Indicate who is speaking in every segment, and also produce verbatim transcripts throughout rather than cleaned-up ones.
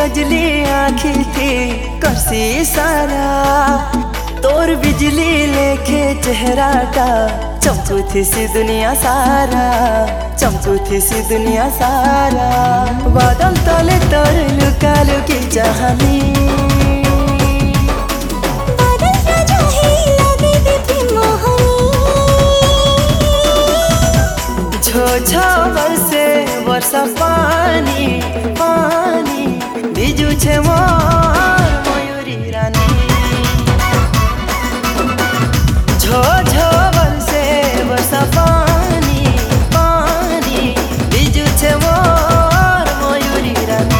Speaker 1: कजली आँखी थी करसी सारा तोर बिजली लेखे चेहरा का चमकू थी सी दुनिया सारा चमकू थी सी दुनिया सारा बादल तले तर लुका लुकी चाहनी छो बरसे वर्षा पानी पानी बिजु छे मोर मयूरी रानी झो झो बरसे वर्षा पानी पानी बिजु छे मोर मयूरी रानी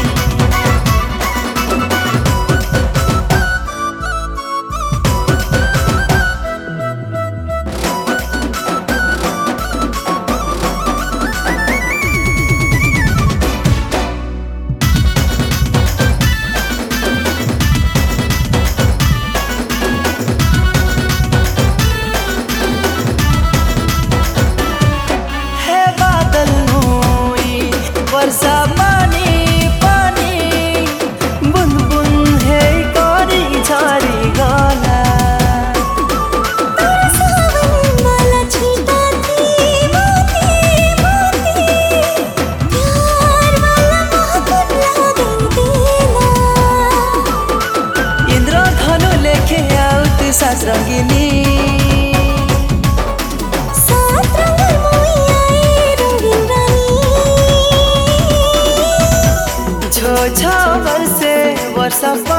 Speaker 1: वर्षा पानी पानी बुन बुन है करी झारी गाला सावन वाला छीटा थी मोती मोती प्यार वाला महबूब लागे देला इंद्रधनु लेके आउत सास रंगीनी छो बरसे वर्षा